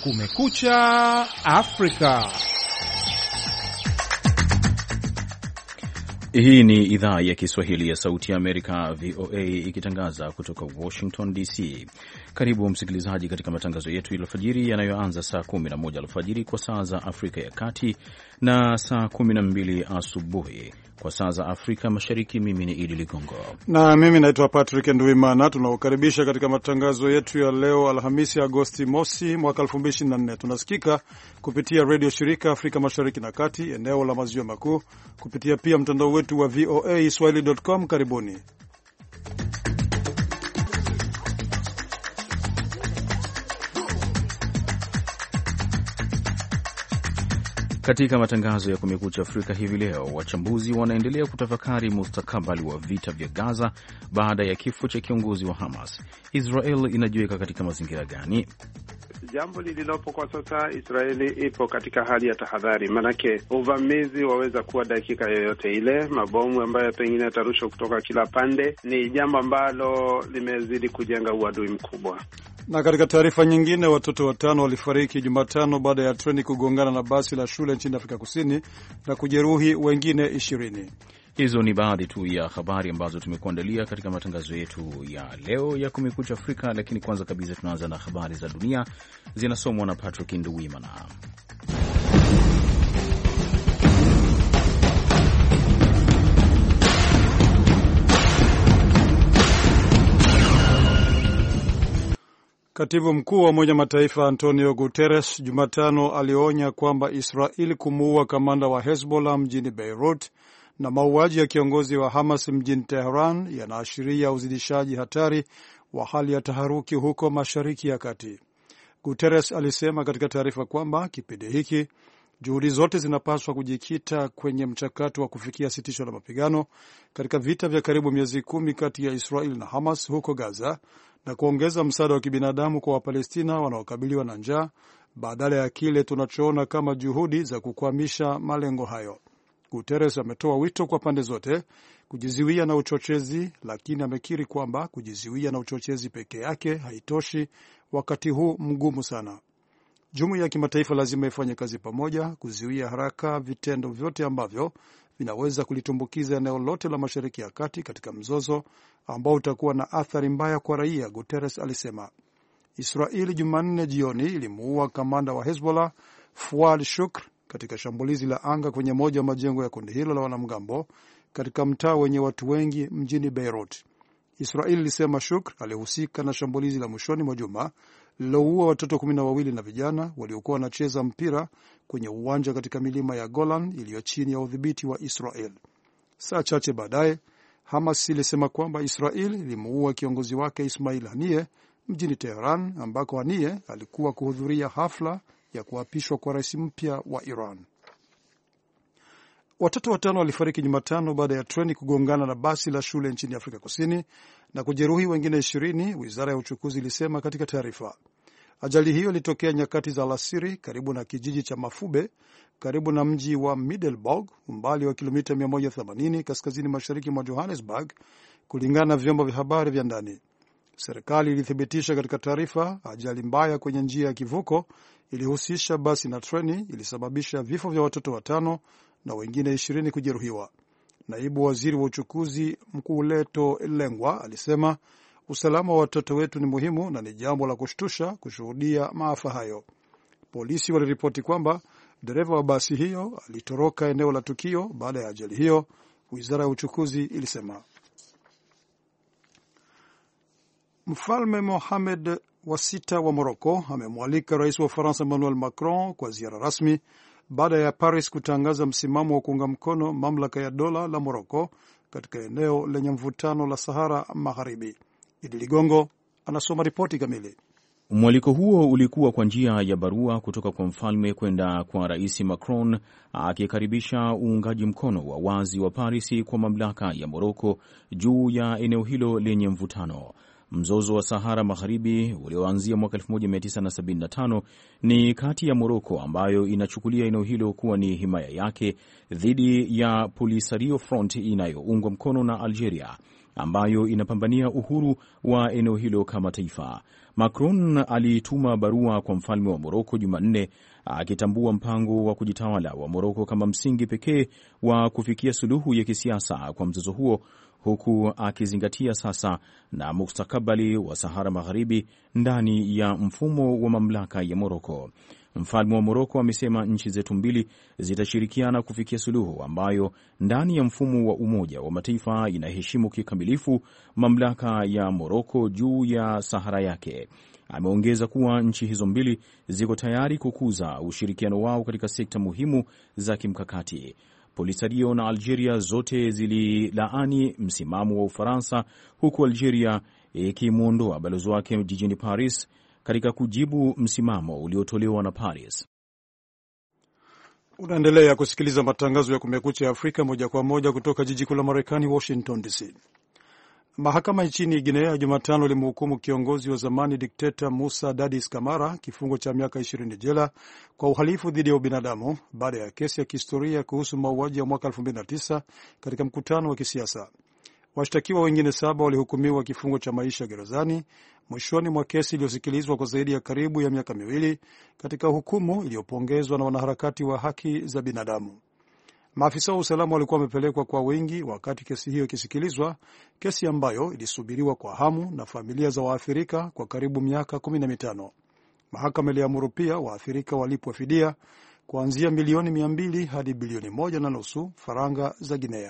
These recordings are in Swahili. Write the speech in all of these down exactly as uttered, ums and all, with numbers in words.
Kumekucha Afrika. Hii ni idhaa ya Kiswahili ya Sauti ya Amerika, V O A, ikitangaza kutoka Washington D C. Karibu msikilizaji katika matangazo yetu ya alfajiri yanayoanza saa kumi na moja alfajiri kwa saa za Afrika ya Kati na saa kumi na mbili asubuhi kwa saa za Afrika Mashariki. Mimi ni Idi Ligongo na mimi naitwa Patrick Nduimana. Tunakukaribisha katika matangazo yetu ya leo Alhamisi Agosti mosi mwaka elfu mbili ishirini na nne. Tunasikika kupitia radio shirika Afrika Mashariki na Kati, eneo la maziwa makuu, kupitia pia mtandao wetu wa V O A Swahili dot com. Karibuni. Katika matangazo ya Kumekucha Afrika hivi leo, wachambuzi wanaendelea kutafakari mustakabali wa vita vya Gaza baada ya kifo cha kiongozi wa Hamas. Israel inajiweka katika mazingira gani? Jambo lililopo kwa sasa, Israeli ipo katika hali ya tahadhari, manake uvamizi waweza kuwa dakika yoyote ile. Mabomu ambayo pengine yatarushwa kutoka kila pande ni jambo ambalo limezidi kujenga uadui mkubwa. Na katika taarifa nyingine, watoto watano walifariki Jumatano baada ya treni kugongana na basi la shule nchini Afrika Kusini na kujeruhi wengine ishirini. Hizo ni baadhi tu ya habari ambazo tumekuandalia katika matangazo yetu ya leo ya Kumekucha Afrika, lakini kwanza kabisa tunaanza na habari za dunia zinasomwa na Patrick Nduwimana. Katibu mkuu wa Umoja Mataifa Antonio Guterres Jumatano alionya kwamba Israeli kumuua kamanda wa Hezbollah mjini Beirut na mauaji ya kiongozi wa Hamas mjini Tehran yanaashiria uzidishaji hatari wa hali ya taharuki huko Mashariki ya Kati. Guterres alisema katika taarifa kwamba kipindi hiki juhudi zote zinapaswa kujikita kwenye mchakato wa kufikia sitisho la mapigano katika vita vya karibu miezi kumi kati ya Israeli na Hamas huko Gaza, na kuongeza msaada wa kibinadamu kwa Wapalestina wanaokabiliwa na njaa badala ya kile tunachoona kama juhudi za kukwamisha malengo hayo. Guterres ametoa wito kwa pande zote kujizuia na uchochezi, lakini amekiri kwamba kujizuia na uchochezi peke yake haitoshi wakati huu mgumu sana. Jumuiya ya kimataifa lazima ifanye kazi pamoja kuzuia haraka vitendo vyote ambavyo vinaweza kulitumbukiza eneo lote la Mashariki ya Kati katika mzozo ambao utakuwa na athari mbaya kwa raia, Guterres alisema. Israeli Jumanne jioni ilimuua kamanda wa Hezbollah Fuad Shukr katika shambulizi la anga kwenye moja wa majengo ya kundi hilo la wanamgambo katika mtaa wenye watu wengi mjini Beirut. Israeli ilisema Shukr alihusika na shambulizi la mwishoni mwa juma liloua watoto kumi na wawili na vijana waliokuwa wanacheza mpira kwenye uwanja katika milima ya Golan iliyo chini ya udhibiti wa Israel. Saa chache baadaye, Hamas ilisema kwamba Israel ilimuua kiongozi wake Ismail Haniyeh mjini Tehran, ambako Haniyeh alikuwa kuhudhuria hafla ya kuapishwa kwa rais mpya wa Iran. Watoto watano walifariki Jumatano baada ya treni kugongana na basi la shule nchini Afrika Kusini na kujeruhi wengine ishirini, wizara ya uchukuzi ilisema katika taarifa. Ajali hiyo ilitokea nyakati za alasiri karibu na kijiji cha Mafube, karibu na mji wa Middelburg, umbali wa kilomita mia moja themanini kaskazini mashariki mwa Johannesburg, kulingana na vyombo vya habari vya ndani. Serikali ilithibitisha katika taarifa ajali mbaya kwenye njia ya kivuko ilihusisha basi na treni ilisababisha vifo vya watoto watano na wengine ishirini kujeruhiwa. Naibu waziri wa uchukuzi Mkuu Leto Lengwa alisema usalama wa watoto wetu ni muhimu na ni jambo la kushtusha kushuhudia maafa hayo. Polisi waliripoti kwamba dereva wa basi hiyo alitoroka eneo la tukio baada ya ajali hiyo, wizara ya uchukuzi ilisema. Mfalme Mohamed wa sita wa Morocco amemwalika rais wa Ufaransa Emmanuel Macron kwa ziara rasmi baada ya Paris kutangaza msimamo wa kuunga mkono mamlaka ya dola la Morocco katika eneo lenye mvutano la Sahara Magharibi. Idi Ligongo anasoma ripoti kamili. Mwaliko huo ulikuwa kwa njia ya barua kutoka kwa mfalme kwenda kwa rais Macron, akikaribisha uungaji mkono wa wazi wa Paris kwa mamlaka ya Morocco juu ya eneo hilo lenye mvutano. Mzozo wa Sahara Magharibi ulioanzia mwaka elfu moja mia tisa sabini na tano ni kati ya Morocco ambayo inachukulia eneo hilo kuwa ni himaya yake dhidi ya Polisario Front inayoungwa mkono na Algeria ambayo inapambania uhuru wa eneo hilo kama taifa. Macron alituma barua kwa mfalme wa Moroko Jumanne akitambua mpango wa kujitawala wa Moroko kama msingi pekee wa kufikia suluhu ya kisiasa kwa mzozo huo, huku akizingatia sasa na mustakabali wa Sahara Magharibi ndani ya mfumo wa mamlaka ya Moroko. Mfalme wa Moroko amesema nchi zetu mbili zitashirikiana kufikia suluhu ambayo ndani ya mfumo wa Umoja wa Mataifa inaheshimu kikamilifu mamlaka ya Moroko juu ya Sahara yake. Ameongeza kuwa nchi hizo mbili ziko tayari kukuza ushirikiano wao katika sekta muhimu za kimkakati. Polisario na Algeria zote zililaani msimamo wa Ufaransa, huku Algeria ikimwondoa balozi wake jijini Paris katika kujibu msimamo uliotolewa na Paris. Unaendelea kusikiliza matangazo ya Kumekucha Afrika moja kwa moja kutoka jiji kuu la Marekani, Washington D C. Mahakama nchini Guinea Jumatano ilimhukumu kiongozi wa zamani dikteta Musa Dadis Camara kifungo cha miaka ishirini jela kwa uhalifu dhidi ya ubinadamu baada ya kesi ya kihistoria kuhusu mauaji ya mwaka elfu mbili na tisa katika mkutano wa kisiasa. Washtakiwa wengine saba walihukumiwa kifungo cha maisha gerezani mwishoni mwa kesi iliyosikilizwa kwa zaidi ya karibu ya miaka miwili, katika hukumu iliyopongezwa na wanaharakati wa haki za binadamu. Maafisa wa usalama walikuwa wamepelekwa kwa wingi wakati kesi hiyo ikisikilizwa, kesi ambayo ilisubiriwa kwa hamu na familia za waathirika kwa karibu miaka kumi na mitano. Mahakama iliamuru pia waathirika walipwe fidia kuanzia milioni mia mbili hadi bilioni moja na nusu faranga za Guinea.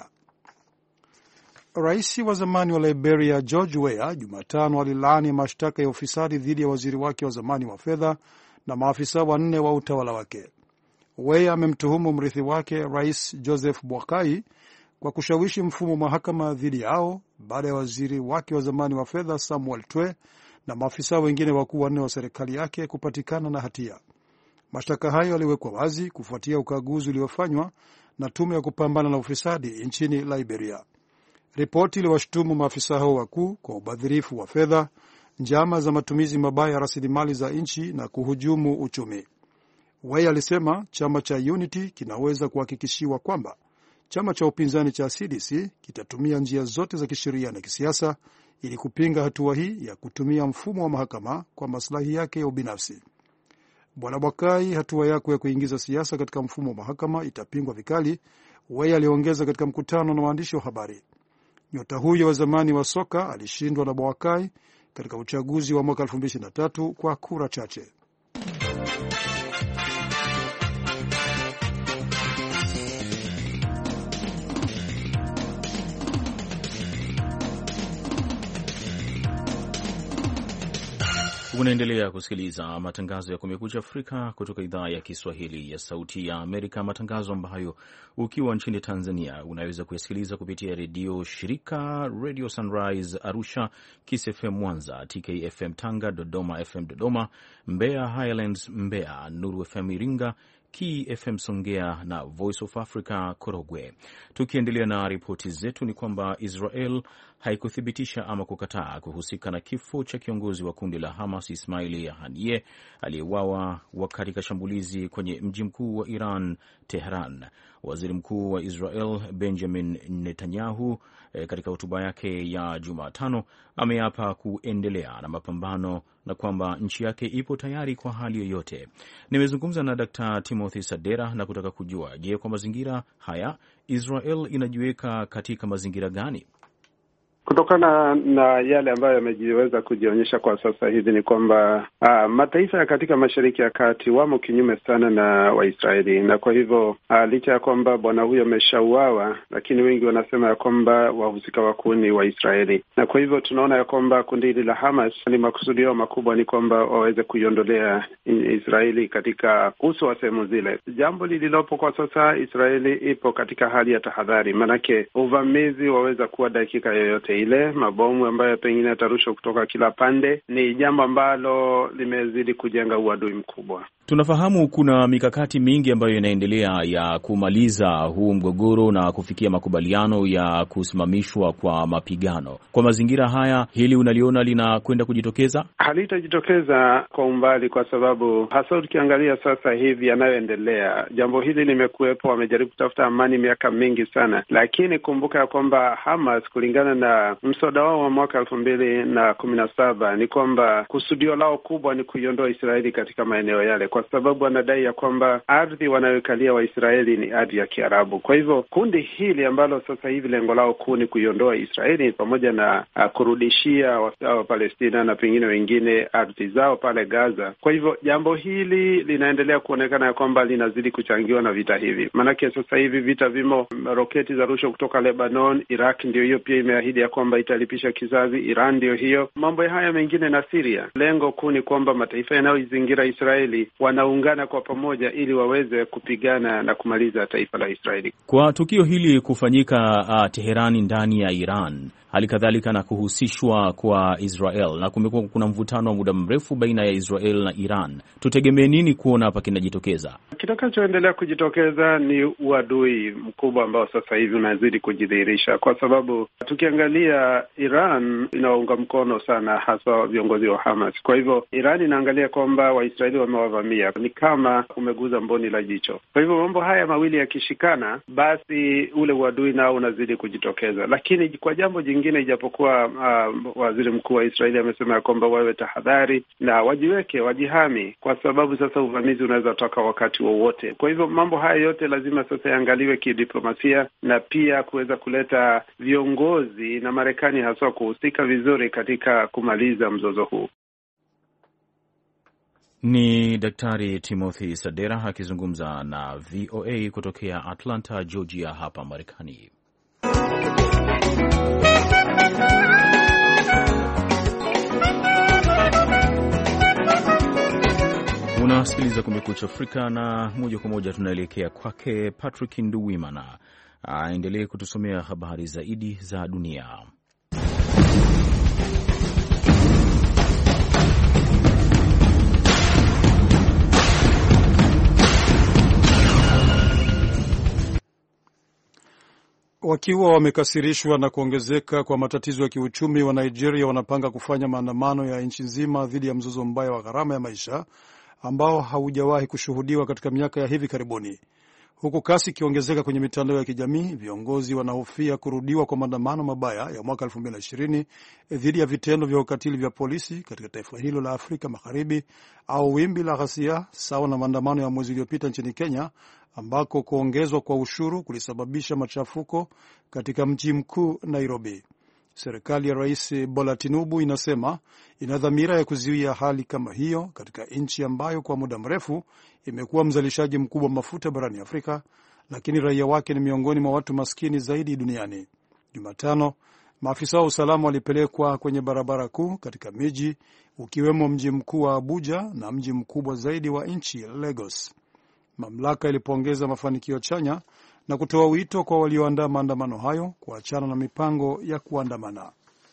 Rais wa zamani wa Liberia George Weah Jumatano alilaani mashtaka ya ufisadi dhidi ya waziri wake wa zamani wa fedha na maafisa wanne wa utawala wake. Weah amemtuhumu mrithi wake Rais Joseph Boakai kwa kushawishi mfumo wa mahakama dhidi yao baada ya waziri wake wa zamani wa fedha Samuel Twe na maafisa wengine wakuu wanne wa serikali yake kupatikana na hatia. Mashtaka hayo yaliwekwa wazi kufuatia ukaguzi uliofanywa na tume ya kupambana na ufisadi nchini Liberia. Ripoti iliwashtumu maafisa hao wakuu kwa ubadhirifu wa fedha, njama za matumizi mabaya ya rasilimali za nchi na kuhujumu uchumi. Weah alisema chama cha Unity kinaweza kuhakikishiwa kwamba chama cha upinzani cha C D C kitatumia njia zote za kisheria na kisiasa ili kupinga hatua hii ya kutumia mfumo wa mahakama kwa maslahi yake ya ubinafsi. Bwana Boakai, hatua yako ya kuingiza siasa katika mfumo wa mahakama itapingwa vikali, Weah aliongeza katika mkutano na waandishi wa habari. Nyota huyo wa zamani wa soka alishindwa na Boakai katika uchaguzi wa mwaka elfu mbili ishirini na tatu kwa kura chache. Unaendelea kusikiliza matangazo ya Kumekucha Afrika kutoka idhaa ya Kiswahili ya Sauti ya Amerika, matangazo ambayo ukiwa nchini Tanzania unaweza kuyasikiliza kupitia redio shirika Radio Sunrise Arusha, Kiss F M Mwanza, T K F M Tanga, Dodoma F M Dodoma, Mbeya Highlands Mbeya, Nuru F M Iringa, Key F M Songea na Voice of Africa Korogwe. Tukiendelea na ripoti zetu, ni kwamba Israel haikuthibitisha ama kukataa kuhusika na kifo cha kiongozi wa kundi la Hamas Ismail Haniyeh aliyeuawa katika shambulizi kwenye mji mkuu wa Iran, Tehran. Waziri Mkuu wa Israel Benjamin Netanyahu e, katika hotuba yake ya Jumatano ameapa kuendelea na mapambano na kwamba nchi yake ipo tayari kwa hali yoyote. Nimezungumza na Daktari Timothy Sadera na kutaka kujua, je, kwa mazingira haya Israel inajiweka katika mazingira gani? Kutokana na yale ambayo yamejiweza kujionyesha kwa sasa hivi ni kwamba uh, mataifa ya katika Mashariki ya Kati wamo kinyume sana na Waisraeli, na kwa hivyo uh, licha ya kwamba bwana huyo ameshauawa, lakini wengi wanasema ya kwamba wahusika wakuu ni Waisraeli, na kwa hivyo tunaona ya kwamba kundi hili la Hamas ni makusudio makubwa ni kwamba waweze kuiondolea Israeli katika uso wa sehemu zile. Jambo lililopo kwa sasa, Israeli ipo katika hali ya tahadhari, manake uvamizi waweza kuwa dakika yoyote ile. Mabomu ambayo pengine yatarushwa kutoka kila pande ni jambo ambalo limezidi kujenga uadui mkubwa. Tunafahamu kuna mikakati mingi ambayo inaendelea ya kumaliza huu mgogoro na kufikia makubaliano ya kusimamishwa kwa mapigano. Kwa mazingira haya, hili unaliona linakwenda kujitokeza? Halitajitokeza kwa umbali, kwa sababu hasa ukiangalia sasa hivi yanayoendelea, jambo hili limekuwepo, wamejaribu kutafuta amani miaka mingi sana, lakini kumbuka ya kwamba Hamas, kulingana na katika mswada wao wa mwaka elfu mbili na kumi na saba ni kwamba kusudio lao kubwa ni kuiondoa Israeli katika maeneo yale, kwa sababu wanadai ya kwamba ardhi wanayokalia Waisraeli ni ardhi ya Kiarabu. Kwa hivyo kundi hili ambalo sasa hivi lengo lao kuu ni kuiondoa Israeli pamoja na uh, kurudishia wa Palestina na pengine wengine ardhi zao pale Gaza. Kwa hivyo jambo hili linaendelea kuonekana ya kwamba linazidi kuchangiwa na vita hivi. Maanake sasa hivi vita vimo, roketi za rushwa kutoka Lebanon, Iraq ndio hiyo pia imeahidi ya kwamba italipisha kizazi, Iran ndio hiyo, mambo haya mengine na Syria. Lengo kuu ni kwamba mataifa yanayoizingira Israeli wanaungana kwa pamoja ili waweze kupigana na kumaliza taifa la Israeli. Kwa tukio hili kufanyika uh, Teherani ndani ya Iran, hali kadhalika na kuhusishwa kwa Israel, na kumekuwa kuna mvutano wa muda mrefu baina ya Israel na Iran, tutegemee nini kuona hapa kinajitokeza? Kitakachoendelea kujitokeza ni uadui mkubwa ambao sasa hivi unazidi kujidhihirisha, kwa sababu tukiangalia Iran inawaunga mkono sana hasa viongozi wa Hamas. Kwa hivyo Iran inaangalia kwamba Waisraeli wamewavamia, ni kama umeguza mboni la jicho. Kwa hivyo mambo haya mawili yakishikana, basi ule uadui nao unazidi kujitokeza. Lakini kwa jambo jingine, ijapokuwa uh, waziri mkuu wa Israeli amesema ya kwamba wawe tahadhari na wajiweke, wajihami, kwa sababu sasa uvamizi unaweza toka wakati wowote. Kwa hivyo mambo haya yote lazima sasa yaangaliwe kidiplomasia na pia kuweza kuleta viongozi na Marekani hasa kuhusika vizuri katika kumaliza mzozo huu. Ni Daktari Timothy Sadera akizungumza na V O A kutokea Atlanta, Georgia hapa Marekani. Unasikiliza Kumekucha Afrika na moja kwa moja tunaelekea kwake Patrick Nduwimana aendelee kutusomea habari zaidi za dunia. Wakiwa wamekasirishwa na kuongezeka kwa matatizo ya kiuchumi, wa Nigeria wanapanga kufanya maandamano ya nchi nzima dhidi ya mzozo mbaya wa gharama ya maisha ambao haujawahi kushuhudiwa katika miaka ya hivi karibuni. Huku kasi ikiongezeka kwenye mitandao ya kijamii, viongozi wanahofia kurudiwa kwa maandamano mabaya ya mwaka elfu mbili na ishirini dhidi ya vitendo vya ukatili vya polisi katika taifa hilo la Afrika Magharibi, au wimbi la ghasia sawa na maandamano ya mwezi uliopita nchini Kenya, ambako kuongezwa kwa ushuru kulisababisha machafuko katika mji mkuu Nairobi. Serikali ya Rais Bola Tinubu inasema ina dhamira ya kuzuia hali kama hiyo katika nchi ambayo kwa muda mrefu imekuwa mzalishaji mkubwa wa mafuta barani Afrika, lakini raia wake ni miongoni mwa watu maskini zaidi duniani. Jumatano, maafisa wa usalama walipelekwa kwenye barabara kuu katika miji ukiwemo mji mkuu wa Abuja na mji mkubwa zaidi wa nchi Lagos. Mamlaka ilipongeza mafanikio chanya na kutoa wito kwa walioandaa maandamano hayo kuachana na mipango ya kuandamana.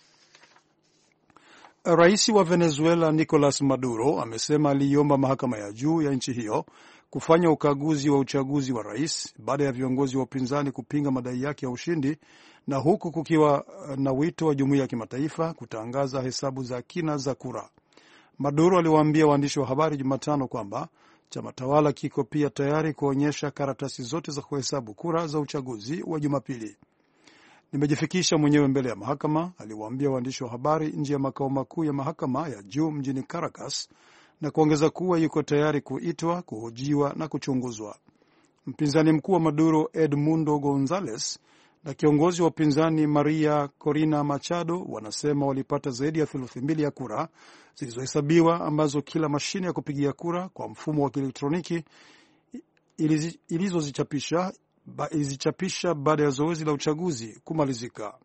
Rais wa Venezuela Nicolas Maduro amesema aliiomba mahakama ya juu ya nchi hiyo kufanya ukaguzi wa uchaguzi wa rais baada ya viongozi wa upinzani kupinga madai yake ya ushindi, na huku kukiwa na wito wa jumuiya ya kimataifa kutangaza hesabu za kina za kura. Maduro aliwaambia waandishi wa habari Jumatano kwamba chama tawala kiko pia tayari kuonyesha karatasi zote za kuhesabu kura za uchaguzi wa Jumapili. Nimejifikisha mwenyewe mbele ya mahakama, aliwaambia waandishi wa habari nje ya makao makuu ya mahakama ya juu mjini Caracas, na kuongeza kuwa yuko tayari kuitwa, kuhojiwa na kuchunguzwa. Mpinzani mkuu wa Maduro Edmundo Gonzalez na kiongozi wa upinzani Maria Corina Machado wanasema walipata zaidi ya theluthi mbili ya kura zilizohesabiwa, ambazo kila mashine ya kupigia kura kwa mfumo wa kielektroniki ilizozichapisha ilizichapisha baada ya zoezi la uchaguzi kumalizika.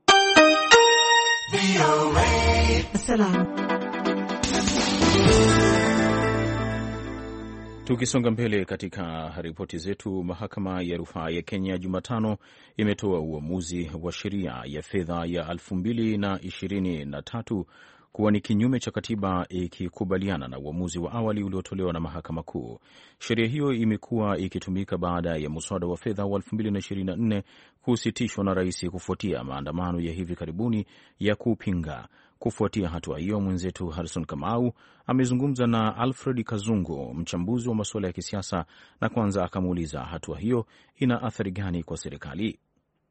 Tukisonga mbele katika ripoti zetu, mahakama ya rufaa ya Kenya Jumatano imetoa uamuzi wa sheria ya fedha ya elfu mbili na ishirini na tatu kuwa ni kinyume cha katiba, ikikubaliana na uamuzi wa awali uliotolewa na mahakama kuu. Sheria hiyo imekuwa ikitumika baada ya muswada wa fedha wa elfu mbili na ishirini na nne kusitishwa na rais kufuatia maandamano ya hivi karibuni ya kupinga. Kufuatia hatua hiyo, mwenzetu Harrison Kamau amezungumza na Alfred Kazungu, mchambuzi wa masuala ya kisiasa, na kwanza akamuuliza hatua hiyo ina athari gani kwa serikali.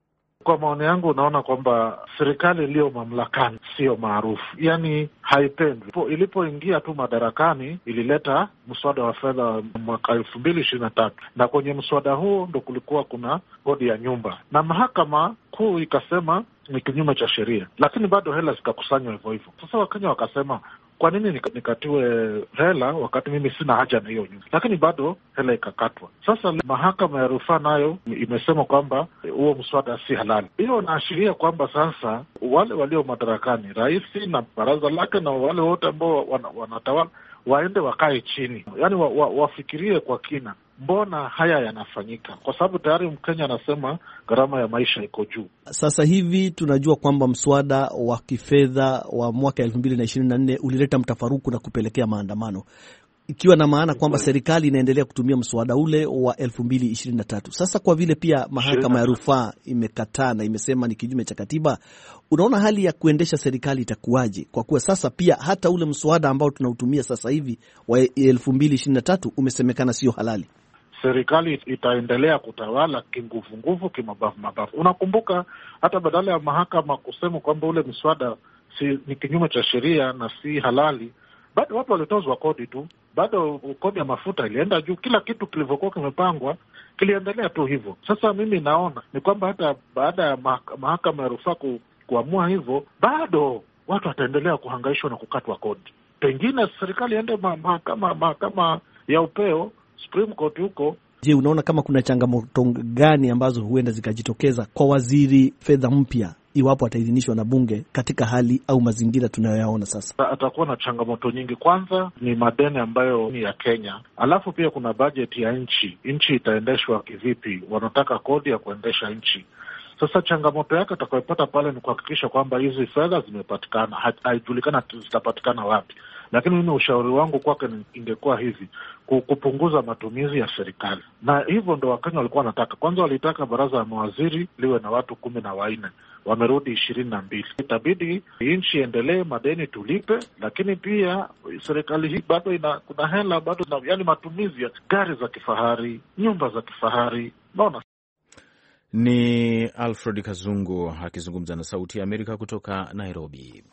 Kwa maoni yangu, unaona kwamba serikali iliyo mamlakani sio maarufu, yani haipendwi. Ilipoingia tu madarakani ilileta mswada wa fedha mwaka elfu mbili ishirini na tatu, na kwenye mswada huo ndo kulikuwa kuna kodi ya nyumba, na mahakama kuu ikasema ni kinyume cha sheria, lakini bado hela zikakusanywa hivyo hivyo. Sasa Wakenya wakasema, kwa nini nikatiwe hela wakati mimi sina haja na hiyo nyumba? Lakini bado hela ikakatwa. Sasa mahakama ya rufaa nayo imesema kwamba huo mswada si halali. Hiyo inaashiria kwamba sasa wale walio madarakani, rais na baraza lake na wale wote ambao wanatawala, waende wakae chini, yaani wa, wa, wafikirie kwa kina, mbona haya yanafanyika? Kwa sababu tayari Mkenya anasema gharama ya maisha iko juu. Sasa hivi tunajua kwamba mswada wa kifedha wa mwaka elfu mbili na ishirini na nne ulileta mtafaruku na kupelekea maandamano, ikiwa na maana kwamba serikali inaendelea kutumia mswada ule wa elfu mbili ishirini na tatu. Sasa kwa vile pia mahakama ya rufaa imekataa na imesema ni kinyume cha katiba, unaona hali ya kuendesha serikali itakuwaje? Kwa kuwa sasa pia hata ule mswada ambao tunautumia sasa hivi wa elfu mbili ishirini na tatu umesemekana sio halali. Serikali itaendelea kutawala kinguvu nguvu, kimabavu mabavu. Unakumbuka hata badala ya mahakama kusema kwamba ule mswada si ni kinyume cha sheria na si halali, bado watu walitozwa kodi tu, bado kodi ya mafuta ilienda juu, kila kitu kilivyokuwa kimepangwa kiliendelea tu hivyo. Sasa mimi naona ni kwamba hata baada ya mahakama ya rufaa ku, kuamua hivyo, bado watu wataendelea kuhangaishwa na kukatwa kodi. Pengine serikali iende mahakama mahakama ya upeo, Supreme Court huko. Je, unaona kama kuna changamoto gani ambazo huenda zikajitokeza kwa waziri fedha mpya iwapo ataidhinishwa na bunge katika hali au mazingira tunayoyaona sasa? Atakuwa na changamoto nyingi. Kwanza ni madeni ambayo ni ya Kenya, alafu pia kuna bajeti ya nchi. Nchi itaendeshwa kivipi? Wanataka kodi ya kuendesha nchi. Sasa changamoto yake atakayopata pale ni kuhakikisha kwamba hizi fedha zimepatikana. Haijulikana zitapatikana wapi, lakini mimi ushauri wangu kwake ingekuwa hivi: kupunguza matumizi ya serikali, na hivyo ndo Wakenya walikuwa wanataka. Kwanza walitaka baraza la mawaziri liwe na watu kumi na wanne, wamerudi ishirini na mbili. Itabidi nchi endelee, madeni tulipe, lakini pia serikali hii bado ina kuna hela bado na, yani matumizi ya gari za kifahari, nyumba za kifahari. Naona ni Alfred Kazungu akizungumza na Sauti ya Amerika kutoka Nairobi.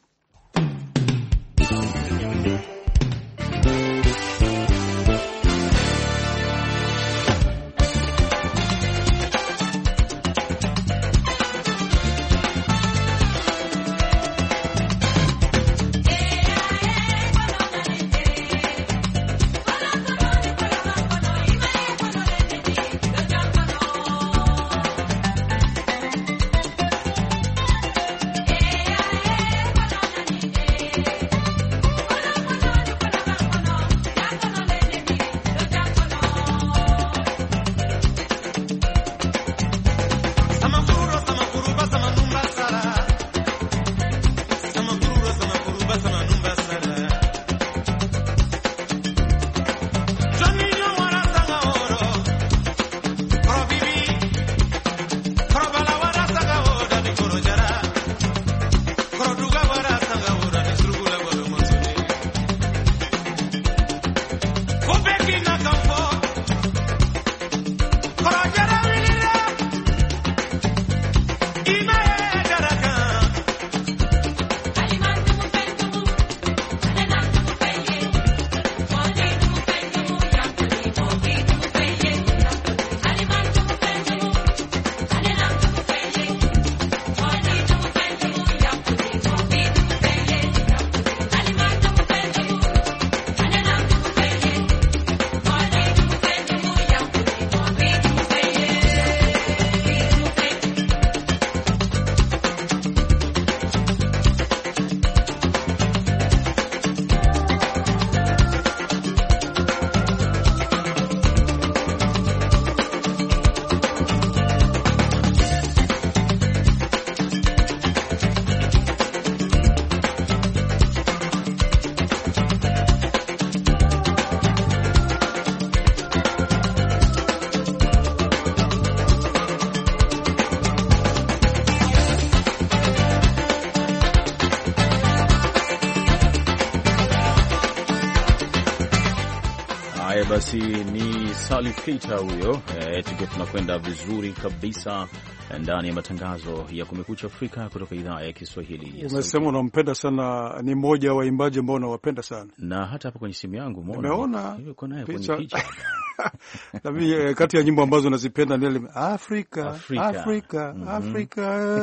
Basi ni Salif Keita huyo, e, tukiwa tunakwenda vizuri kabisa ndani ya matangazo ya Kumekucha Afrika kutoka idhaa ya Kiswahili. Umesema unampenda sana, ni mmoja wa waimbaji ambao unawapenda sana. Na hata hapa kwenye simu yangu umeona picha. Na mimi kati ya nyimbo ambazo nazipenda ni Afrika, Afrika, Afrika, mm -hmm. Afrika.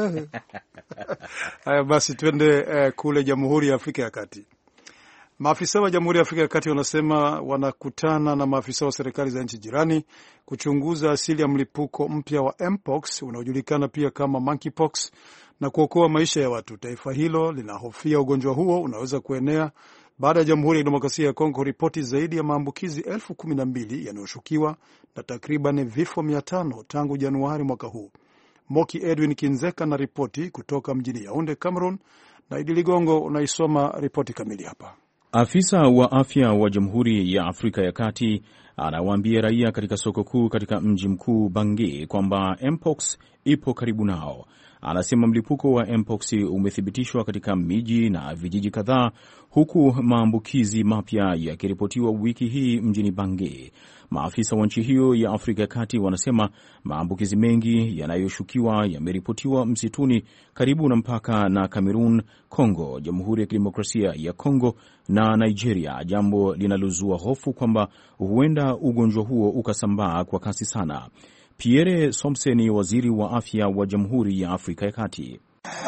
Haya basi twende eh, kule Jamhuri ya Afrika ya Kati. Maafisa wa Jamhuri ya Afrika ya Kati wanasema wanakutana na maafisa wa serikali za nchi jirani kuchunguza asili ya mlipuko mpya wa Mpox unaojulikana pia kama monkeypox na kuokoa maisha ya watu. Taifa hilo linahofia ugonjwa huo unaweza kuenea baada ya Jamhuri ya Demokrasia ya Kongo ripoti zaidi ya maambukizi elfu kumi na mbili yanayoshukiwa na takriban vifo mia tano tangu Januari mwaka huu. Moki Edwin Kinzeka na ripoti kutoka mjini Yaounde, Cameroon, na Idi Ligongo unaisoma ripoti kamili hapa. Afisa wa afya wa Jamhuri ya Afrika ya Kati anawaambia raia katika soko kuu katika mji mkuu Bangui kwamba Mpox ipo karibu nao. Anasema mlipuko wa Mpox umethibitishwa katika miji na vijiji kadhaa, huku maambukizi mapya yakiripotiwa wiki hii mjini Bangui. Maafisa wa nchi hiyo ya Afrika ya Kati wanasema maambukizi mengi yanayoshukiwa yameripotiwa msituni karibu na mpaka na Cameroon, Kongo, Jamhuri ya Kidemokrasia ya Kongo na Nigeria, jambo linalozua hofu kwamba huenda ugonjwa huo ukasambaa kwa kasi sana. Pierre Somse ni waziri wa afya wa Jamhuri ya Afrika ya Kati.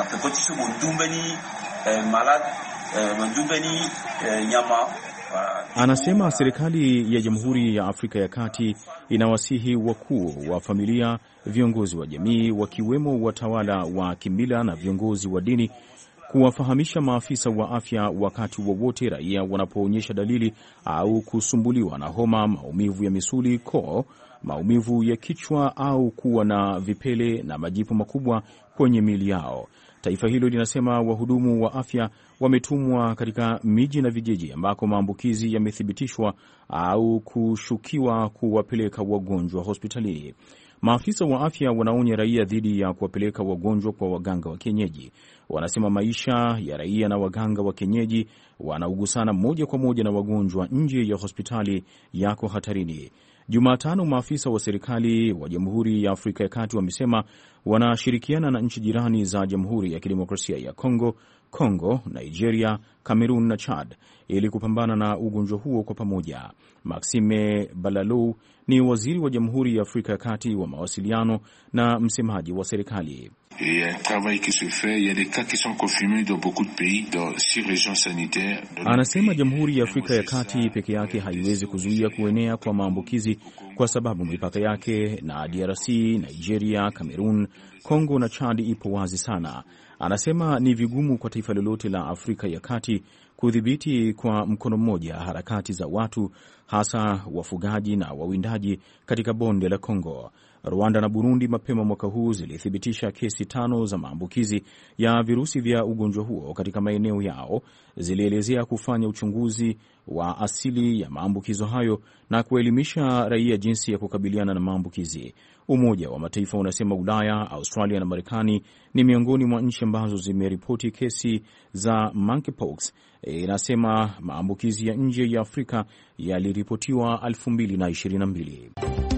Anasema serikali ya Jamhuri ya Afrika ya Kati inawasihi wakuu wa familia, viongozi wa jamii, wakiwemo watawala wa kimila na viongozi wa dini, kuwafahamisha maafisa wa afya wakati wowote wa raia wanapoonyesha dalili au kusumbuliwa na homa, maumivu ya misuli, koo, maumivu ya kichwa au kuwa na vipele na majipu makubwa kwenye miili yao. Taifa hilo linasema wahudumu wa afya wametumwa katika miji na vijiji ambako maambukizi yamethibitishwa au kushukiwa kuwapeleka wagonjwa hospitalini. Maafisa wa afya wanaonya raia dhidi ya kuwapeleka wagonjwa kwa waganga wa kienyeji. Wanasema maisha ya raia na waganga wa kienyeji wanaugusana moja kwa moja na wagonjwa nje ya hospitali yako hatarini. Jumatano, maafisa wa serikali wa Jamhuri ya Afrika ya Kati wamesema wanashirikiana na nchi jirani za Jamhuri ya Kidemokrasia ya Kongo, Kongo, Nigeria, Cameroon na Chad ili kupambana na ugonjwa huo kwa pamoja. Maxime Balalou ni waziri wa Jamhuri ya Afrika ya Kati wa mawasiliano na msemaji wa serikali. Anasema Jamhuri ya Afrika ya Kati peke yake haiwezi kuzuia kuenea kwa maambukizi kwa sababu mipaka yake na D R C, Nigeria, Cameroon, Kongo na Chad ipo wazi sana. Anasema ni vigumu kwa taifa lolote la Afrika ya Kati kudhibiti kwa mkono mmoja harakati za watu, hasa wafugaji na wawindaji katika bonde la Kongo. Rwanda na Burundi mapema mwaka huu zilithibitisha kesi tano za maambukizi ya virusi vya ugonjwa huo katika maeneo yao. Zilielezea kufanya uchunguzi wa asili ya maambukizo hayo na kuelimisha raia jinsi ya kukabiliana na maambukizi. Umoja wa Mataifa unasema Ulaya, Australia na Marekani ni miongoni mwa nchi ambazo zimeripoti kesi za monkeypox. Inasema maambukizi ya nje ya Afrika yaliripotiwa elfu mbili na ishirini na mbili.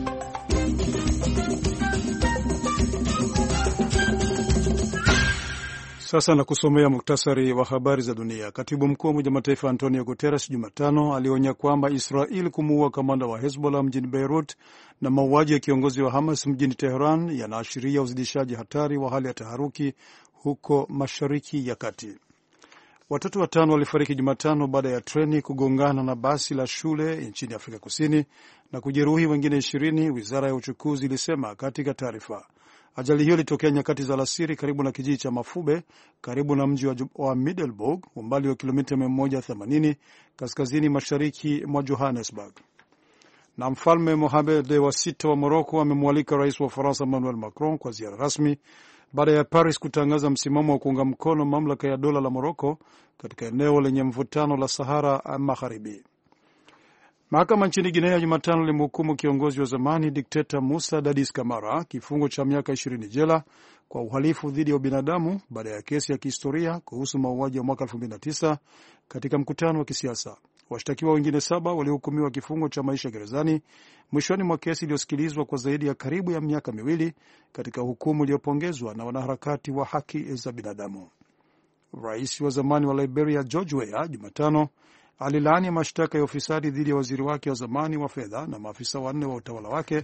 Sasa na kusomea muktasari wa habari za dunia. Katibu mkuu wa Umoja wa Mataifa Antonio Guterres Jumatano alionya kwamba Israel kumuua kamanda wa Hezbollah mjini Beirut na mauaji ya kiongozi wa Hamas mjini Tehran yanaashiria uzidishaji hatari wa hali ya taharuki huko Mashariki ya Kati. Watoto watano walifariki Jumatano baada ya treni kugongana na basi la shule nchini Afrika Kusini na kujeruhi wengine ishirini, wizara ya uchukuzi ilisema katika taarifa. Ajali hiyo ilitokea nyakati za alasiri karibu na kijiji cha Mafube karibu na mji wa Middelburg, umbali wa kilomita mia moja themanini kaskazini mashariki mwa Johannesburg. Na Mfalme Mohamed wa sita wa Morocco amemwalika rais wa Ufaransa Emmanuel Macron kwa ziara rasmi baada ya Paris kutangaza msimamo wa kuunga mkono mamlaka ya dola la Morocco katika eneo lenye mvutano la Sahara Magharibi. Mahakama nchini Guinea Jumatano limhukumu kiongozi wa zamani dikteta Musa Dadis Camara kifungo cha miaka ishirini jela kwa uhalifu dhidi ya ubinadamu baada ya kesi ya kihistoria kuhusu mauaji ya mwaka elfu mbili na tisa katika mkutano wa kisiasa. Washtakiwa wengine saba walihukumiwa kifungo cha maisha gerezani mwishoni mwa kesi iliyosikilizwa kwa zaidi ya karibu ya miaka miwili katika hukumu iliyopongezwa na wanaharakati wa haki za binadamu. Rais wa zamani wa Liberia George Weah Jumatano alilaani mashtaka ya ufisadi dhidi ya waziri wake wa zamani wa fedha na maafisa wanne wa utawala wake.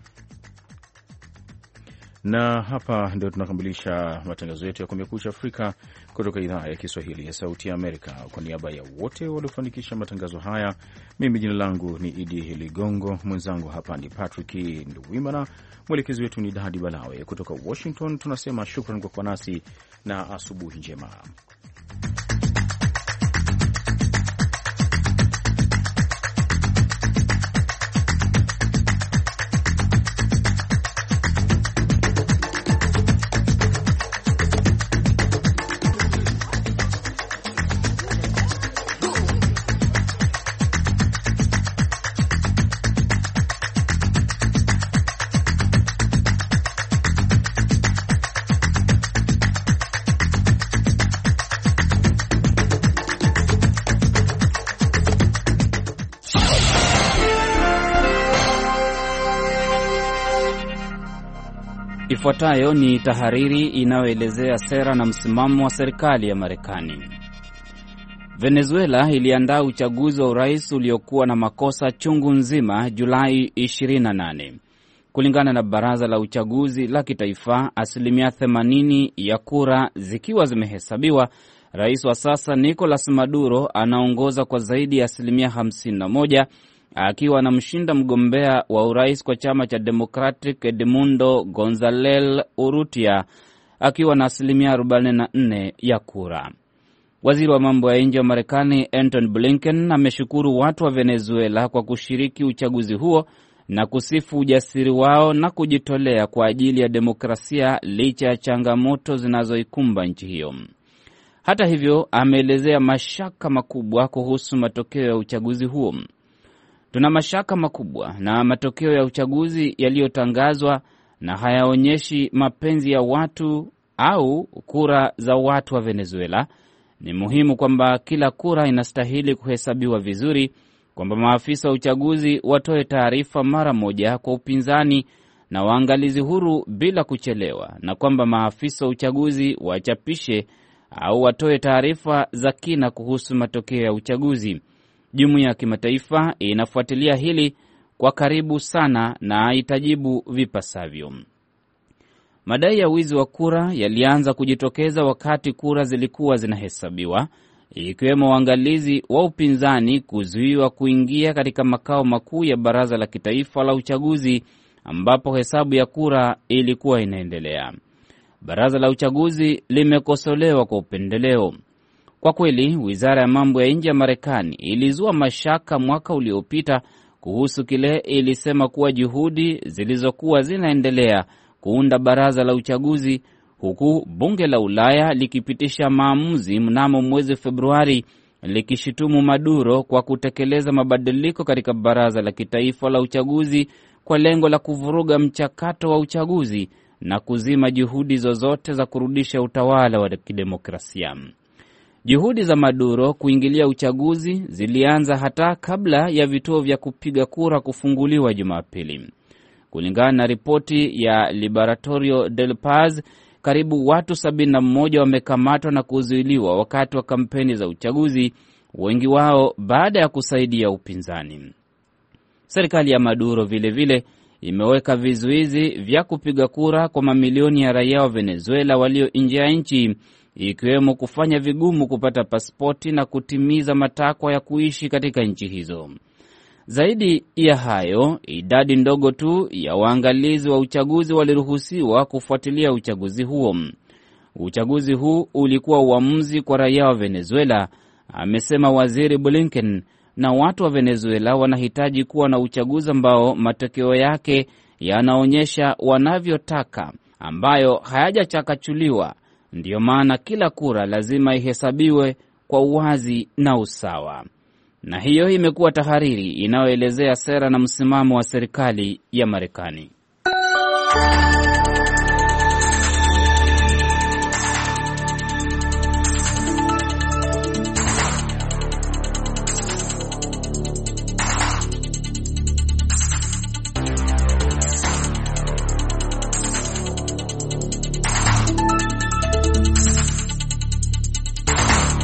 Na hapa ndio tunakamilisha matangazo yetu ya Kumekucha Afrika kutoka idhaa ya Kiswahili ya Sauti ya Amerika. Kwa niaba ya wote waliofanikisha matangazo haya, mimi jina langu ni Idi Ligongo, mwenzangu hapa ni Patrick Nduwimana, mwelekezi wetu ni Dadi Balawe. Kutoka Washington tunasema shukran kwa kuwa nasi na asubuhi njema. Ifuatayo ni tahariri inayoelezea sera na msimamo wa serikali ya Marekani. Venezuela iliandaa uchaguzi wa urais uliokuwa na makosa chungu nzima Julai ishirini na nane. Kulingana na baraza la uchaguzi la kitaifa, asilimia themanini ya kura zikiwa zimehesabiwa, rais wa sasa Nicolas Maduro anaongoza kwa zaidi ya asilimia hamsini na moja, akiwa anamshinda mgombea wa urais kwa chama cha Democratic Edmundo Gonzalez Urrutia akiwa na asilimia arobaini na nne ya kura. Waziri wa mambo ya nje wa Marekani Antony Blinken ameshukuru watu wa Venezuela kwa kushiriki uchaguzi huo na kusifu ujasiri wao na kujitolea kwa ajili ya demokrasia licha ya changamoto zinazoikumba nchi hiyo. Hata hivyo, ameelezea mashaka makubwa kuhusu matokeo ya uchaguzi huo. Tuna mashaka makubwa na matokeo ya uchaguzi yaliyotangazwa na hayaonyeshi mapenzi ya watu au kura za watu wa Venezuela. Ni muhimu kwamba kila kura inastahili kuhesabiwa vizuri, kwamba maafisa wa uchaguzi watoe taarifa mara moja kwa upinzani na waangalizi huru bila kuchelewa, na kwamba maafisa wa uchaguzi wachapishe au watoe taarifa za kina kuhusu matokeo ya uchaguzi. Jumuiya ya kimataifa inafuatilia hili kwa karibu sana na itajibu vipasavyo. Madai ya wizi wa kura yalianza kujitokeza wakati kura zilikuwa zinahesabiwa, ikiwemo waangalizi wa upinzani kuzuiwa kuingia katika makao makuu ya baraza la kitaifa la uchaguzi ambapo hesabu ya kura ilikuwa inaendelea. Baraza la uchaguzi limekosolewa kwa upendeleo. Kwa kweli, wizara ya mambo ya nje ya Marekani ilizua mashaka mwaka uliopita kuhusu kile ilisema kuwa juhudi zilizokuwa zinaendelea kuunda baraza la uchaguzi, huku bunge la Ulaya likipitisha maamuzi mnamo mwezi Februari likishutumu Maduro kwa kutekeleza mabadiliko katika baraza la kitaifa la uchaguzi kwa lengo la kuvuruga mchakato wa uchaguzi na kuzima juhudi zozote za kurudisha utawala wa kidemokrasia. Juhudi za Maduro kuingilia uchaguzi zilianza hata kabla ya vituo vya kupiga kura kufunguliwa Jumapili. Kulingana na ripoti ya Laboratorio del Paz, karibu watu sabini na mmoja wamekamatwa na kuzuiliwa wakati wa kampeni za uchaguzi, wengi wao baada ya kusaidia upinzani. Serikali ya Maduro vile vile imeweka vizuizi vya kupiga kura kwa mamilioni ya raia wa Venezuela walio nje ya nchi, ikiwemo kufanya vigumu kupata pasipoti na kutimiza matakwa ya kuishi katika nchi hizo. Zaidi ya hayo, idadi ndogo tu ya waangalizi wa uchaguzi waliruhusiwa kufuatilia uchaguzi huo. Uchaguzi huu ulikuwa uamuzi kwa raia wa Venezuela, amesema Waziri Blinken, na watu wa Venezuela wanahitaji kuwa na uchaguzi ambao matokeo yake yanaonyesha wanavyotaka, ambayo hayajachakachuliwa. Ndiyo maana kila kura lazima ihesabiwe kwa uwazi na usawa. Na hiyo imekuwa tahariri inayoelezea sera na msimamo wa serikali ya Marekani.